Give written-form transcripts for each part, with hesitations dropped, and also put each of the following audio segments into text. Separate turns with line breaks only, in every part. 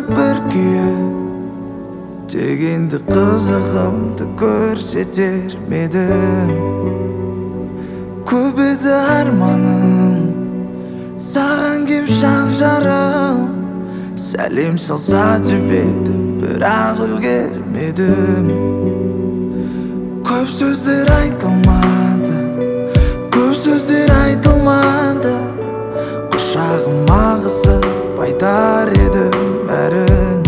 bir kүйе дегенді қызығымды көрсетер медім. Көп еді арманым саған кеп жан жарым, сәлем салса деп едім бірақ үлгермедім. Көп сөздер айтылмады, көп сөздер айтылмады, құшағыма қысып айтар едім бәрін.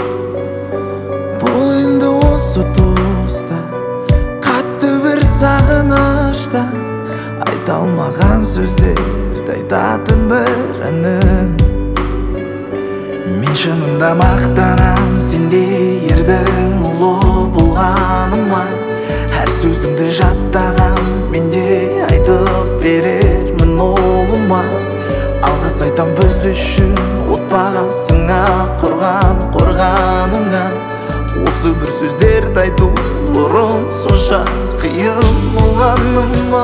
Бұл енді осы тұста қатты бір сағынышта, айта алмаған сөздерді айтатын бір әнім. Мен шынында мақтанам сендей ердің ұлы болғаныма, әр сөзіңді жаттағам менде айтып берермін ұлыма. Алғыс айтам біз үшін отбасыңа, құрған қорғаныңа. Осы бір сөздерді айту бұрын сонша қиын болғаныма.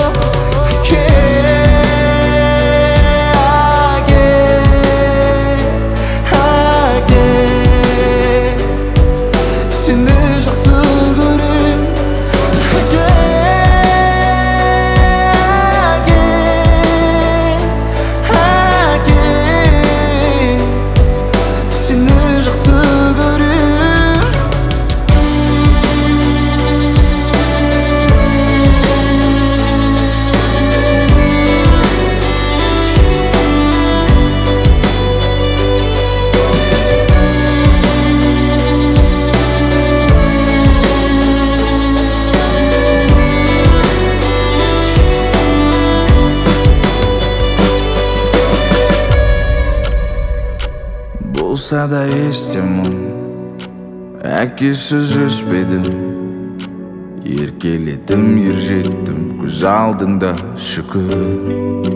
Болса да естемін, әкесіз өспедім, еркелетім, ержеттім, көз алдыңда шүкір.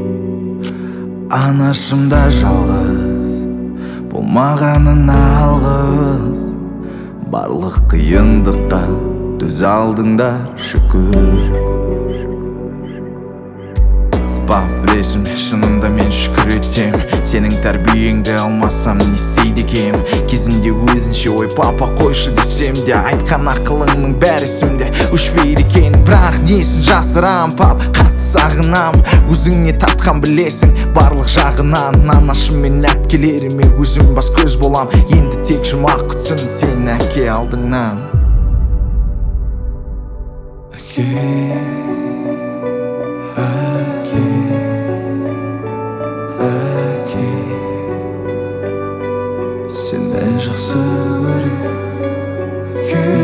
Анашымда жалғыз, болмағанына алғыс, барлық қиындыққа төз алдыңда шүкір. Білесің, шынында мен шүкір етем, сенің тәрбиеңді алмасам не істейді екем. Кезінде өзінше ой папа қойшы десем де, айтқан ақылыңның бәрі есімде өшпейді екен. Бірақ несін жасырам пап, қатты сағынам, өзіңе тартқан білесің барлық жағынан. Анашым мен әпкелеріме өзім бас көз болам, енді тек жұмақ күтсін сен әке алдыңнан. Сені жақсы көрем.